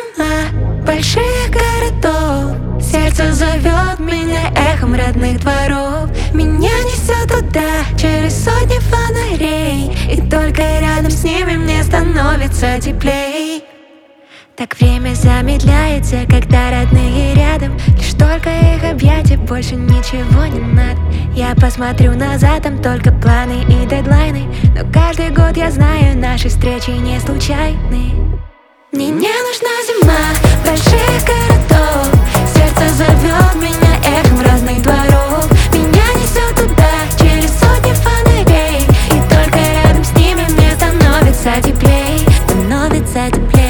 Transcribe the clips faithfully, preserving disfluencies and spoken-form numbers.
зима больших городов. Сердце зовет меня эхом родных дворов. Меня несет туда через сотни фонарей, и только рядом с ними мне становится теплей. Так время замедляется, когда родные рядом. Лишь только их объятия, больше ничего не надо. Я посмотрю назад, там только планы и дедлайны, но каждый год я знаю, наши встречи не случайны. Мне не нужна зима больших городов. Сердце зовет меня эхом разных дворов. Меня несет туда через сотни фонарей, и только рядом с ними мне становится теплей. Становится теплей.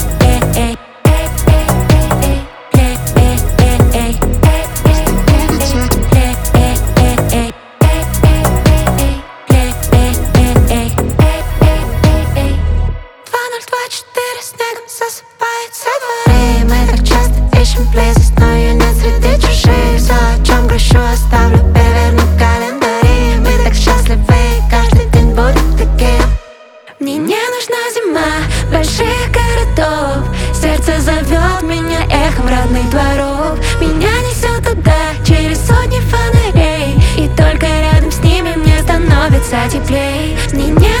Засыпает со дворы. Мы так часто ищем близость, но ее нет среди чужих. Все, о чем грущу, оставлю, переверну календари. Мы так счастливы, каждый день будет таким. Мне не нужна зима больших городов. Сердце зовет меня эхом родных дворов. Меня несет туда через сотни фонарей, и только рядом с ними мне становится теплей. Мне не